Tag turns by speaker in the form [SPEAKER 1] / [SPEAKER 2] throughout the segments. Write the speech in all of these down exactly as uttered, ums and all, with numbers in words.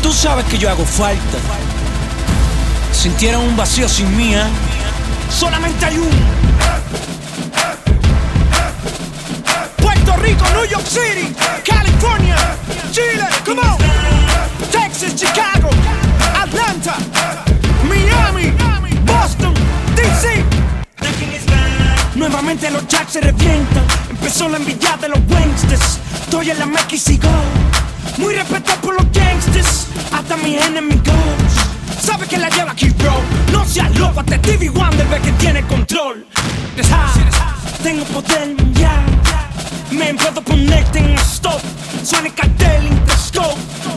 [SPEAKER 1] Tú sabes que yo hago falta. Sintieron un vacío sin mí, ¿eh? Solamente hay uno. Puerto Rico, New York City, California, Chile, come on. Texas, Chicago, Atlanta, Miami, Boston, D C. Nuevamente los jacks se revientan. Empezó la envidia de los gangsters. Estoy en la Mex y sigo muy respetado por los gangsters, hasta mis enemigos. Sabe que la lleva aquí, bro. No seas loco, hasta Stevie Wonder ve que tiene control. Tengo poder mundial. Me puedo ponerte en stop. Suena el cartel Interscope.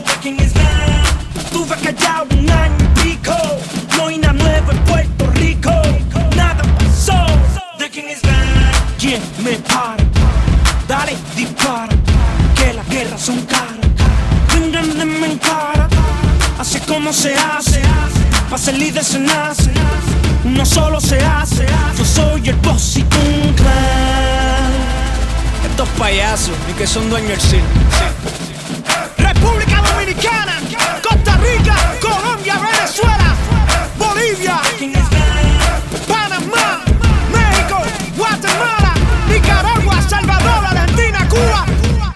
[SPEAKER 1] Tuve callado un año y pico. No hay nada nuevo en Puerto Rico. Nada pasó. ¿Quién me para? Dale, dispara. Que las guerras son caras. Vengan de mi cara. Así como se hace. Pa' ser líder se nace. Uno solo se hace. Yo soy el boss y tú un clan. Estos payasos, ni que son dueños del circo. República Dominicana, Costa Rica, Colombia, Venezuela, Bolivia, Panamá, México, Guatemala, Nicaragua, Salvador, Argentina, Cuba.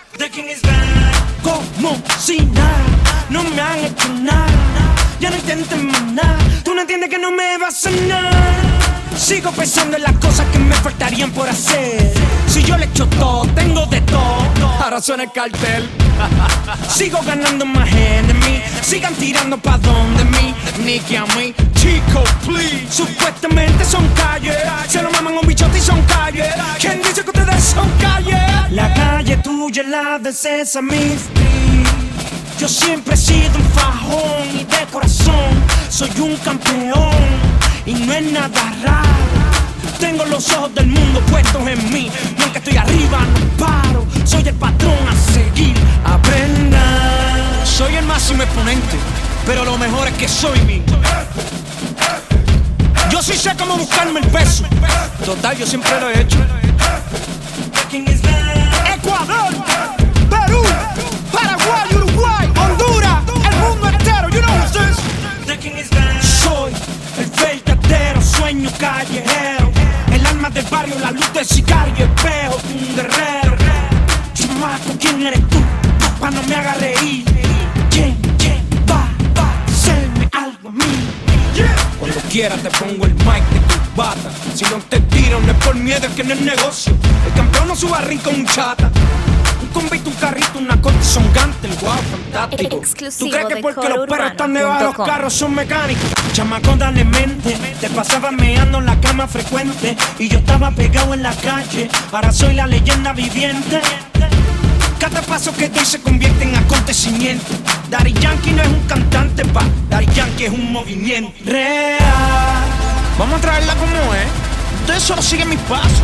[SPEAKER 1] Como si nada, no me han hecho nada. Ya no intenten más nada. Tú no entiendes que no me vas a nada. Sigo pensando en las cosas que me faltarían por hacer. Si yo le echo todo, tengo de todo. Ahora suena el cartel. Sigo ganando más enemy. Sigan tirando pa' donde mí, ni que a mí. Chico, please. Supuestamente son calles. Se lo maman un bichote y son calles. ¿Quién dice que ustedes son calles? La calle tuya es la de Sesame Street. Yo siempre he sido un fajón y de corazón soy un campeón. Y no es nada raro. Tengo los ojos del mundo puestos en mí. Y aunque estoy arriba no paro. Soy el patrón a seguir. Aprenda. Soy el máximo exponente, pero lo mejor es que soy mí. Yo sí sé cómo buscarme el peso. Total, yo siempre lo he hecho. Ecuador, Perú, Paraguay, Uruguay, Honduras, el mundo entero. You know who's this? Soy el verdadero sueño callejero. El alma del barrio, la luz del sicario, espejo, un guerrero. Chamaco, ¿quién eres tú? Pa' no me haga reír. ¿Quién, quién va, va a hacerme algo a mí? Cuando quiera te pongo el mic de tu bata. Si no te tiro no es por miedo, es que no es negocio. El campeón no sube a ring con un chata. Un convito, un carrito, una corte songante, el guau, fantástico.
[SPEAKER 2] Exclusivo.
[SPEAKER 1] ¿Tú crees que
[SPEAKER 2] de
[SPEAKER 1] porque los perros están debajo de los
[SPEAKER 2] color urbano punto com.
[SPEAKER 1] carros son mecánicos? Chamaco, dale mente. Te pasaba meando en la cama frecuente y yo estaba pegado en la calle. Ahora soy la leyenda viviente. Cada paso que doy se convierte en acontecimiento. Daddy Yankee no es un cantante, pa. Daddy Yankee es un movimiento real. Vamos a traerla como es. Ustedes solo siguen mis pasos.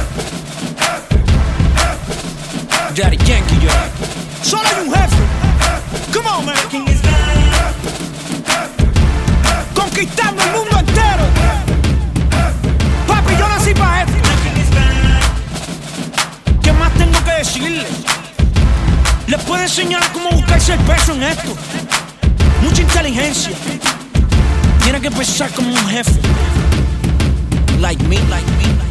[SPEAKER 1] Daddy Yankee, yo. Solo hay un jefe. Come on, man. Conquistando el mundo entero. Papi, yo nací pa' esto. ¿Qué más tengo que decirles? Les puedo enseñar cómo buscarse el peso en esto. Mucha inteligencia. Tiene que pensar como un jefe. Like me, like me, like me.